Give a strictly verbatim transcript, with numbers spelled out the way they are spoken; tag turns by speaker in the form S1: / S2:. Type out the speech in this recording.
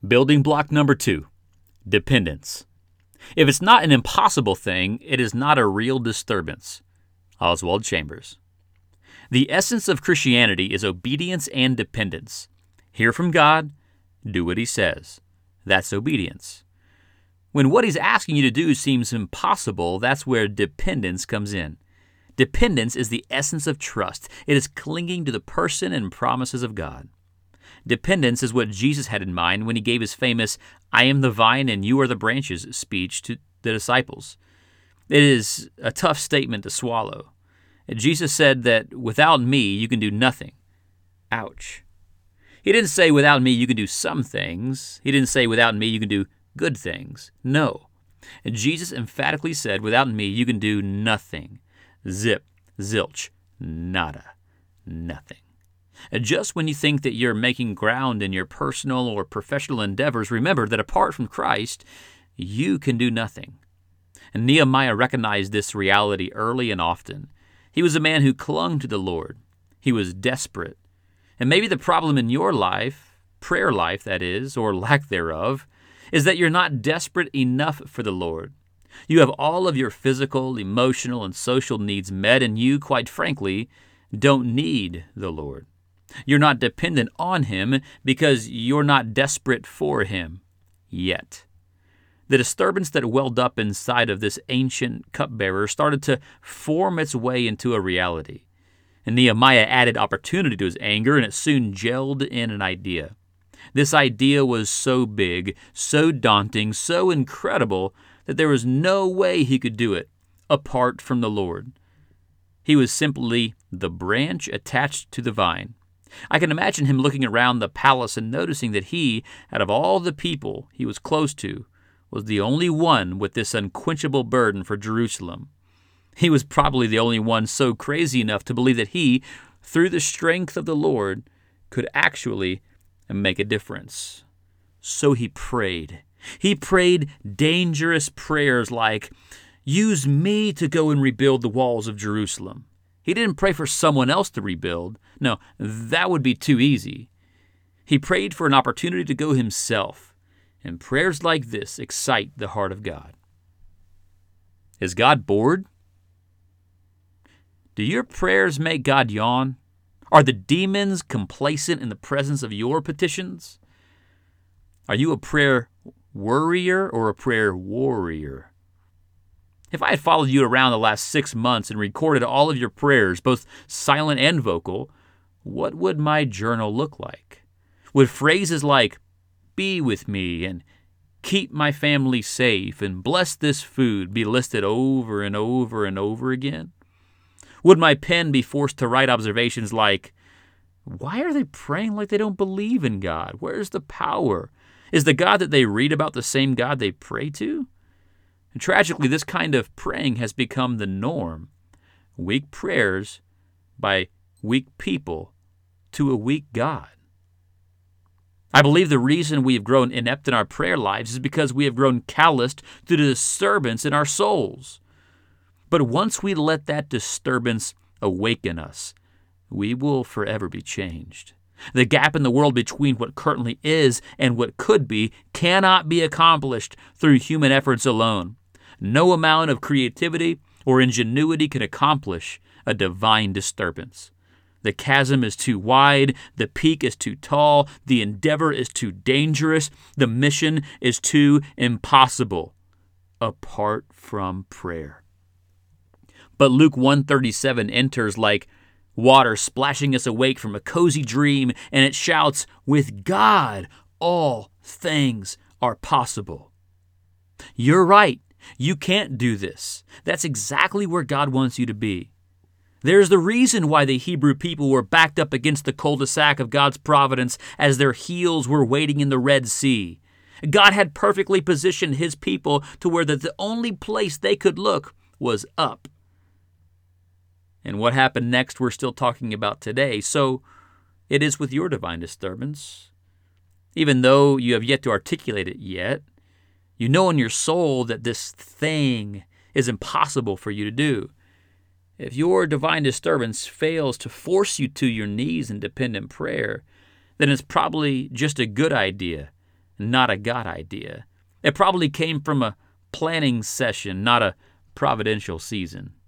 S1: Building block number two, dependence. If it's not an impossible thing, it is not a real disturbance. Oswald Chambers. The essence of Christianity is obedience and dependence. Hear from God, do what He says. That's obedience. When what He's asking you to do seems impossible, that's where dependence comes in. Dependence is the essence of trust. It is clinging to the person and promises of God. Dependence is what Jesus had in mind when He gave His famous, "I am the vine and you are the branches" speech to the disciples. It is a tough statement to swallow. Jesus said that without me, you can do nothing. Ouch. He didn't say without me, you can do some things. He didn't say without me, you can do good things. No. And Jesus emphatically said, without me, you can do nothing. Zip, zilch, nada, nothing. And just when you think that you're making ground in your personal or professional endeavors, remember that apart from Christ, you can do nothing. And Nehemiah recognized this reality early and often. He was a man who clung to the Lord. He was desperate. And maybe the problem in your life, prayer life that is, or lack thereof, is that you're not desperate enough for the Lord. You have all of your physical, emotional, and social needs met, and you, quite frankly, don't need the Lord. You're not dependent on Him because you're not desperate for Him yet. The disturbance that welled up inside of this ancient cupbearer started to form its way into a reality. And Nehemiah added opportunity to his anger, and it soon gelled in an idea. This idea was so big, so daunting, so incredible that there was no way he could do it apart from the Lord. He was simply the branch attached to the vine. I can imagine him looking around the palace and noticing that he, out of all the people he was close to, was the only one with this unquenchable burden for Jerusalem. He was probably the only one so crazy enough to believe that he, through the strength of the Lord, could actually make a difference. So he prayed. He prayed dangerous prayers like, "Use me to go and rebuild the walls of Jerusalem." He didn't pray for someone else to rebuild. No, that would be too easy. He prayed for an opportunity to go himself. And prayers like this excite the heart of God. Is God bored? Do your prayers make God yawn? Are the demons complacent in the presence of your petitions? Are you a prayer worrier or a prayer warrior? If I had followed you around the last six months and recorded all of your prayers, both silent and vocal, what would my journal look like? Would phrases like, "Be with me," and "Keep my family safe," and "Bless this food" be listed over and over and over again? Would my pen be forced to write observations like, "Why are they praying like they don't believe in God? Where's the power? Is the God that they read about the same God they pray to?" And tragically, this kind of praying has become the norm. Weak prayers by weak people to a weak God. I believe the reason we have grown inept in our prayer lives is because we have grown calloused to the disturbance in our souls. But once we let that disturbance awaken us, we will forever be changed. The gap in the world between what currently is and what could be cannot be accomplished through human efforts alone. No amount of creativity or ingenuity can accomplish a divine disturbance. The chasm is too wide, the peak is too tall, the endeavor is too dangerous, the mission is too impossible, apart from prayer. But Luke one thirty-seven enters like water splashing us awake from a cozy dream, and it shouts, "With God, all things are possible." You're right. You can't do this. That's exactly where God wants you to be. There's the reason why the Hebrew people were backed up against the cul-de-sac of God's providence as their heels were waiting in the Red Sea. God had perfectly positioned His people to where the only place they could look was up. And what happened next we're still talking about today. So it is with your divine disturbance. Even though you have yet to articulate it yet, you know in your soul that this thing is impossible for you to do. If your divine disturbance fails to force you to your knees in dependent prayer, then it's probably just a good idea not a God idea. It probably came from a planning session, not a providential season.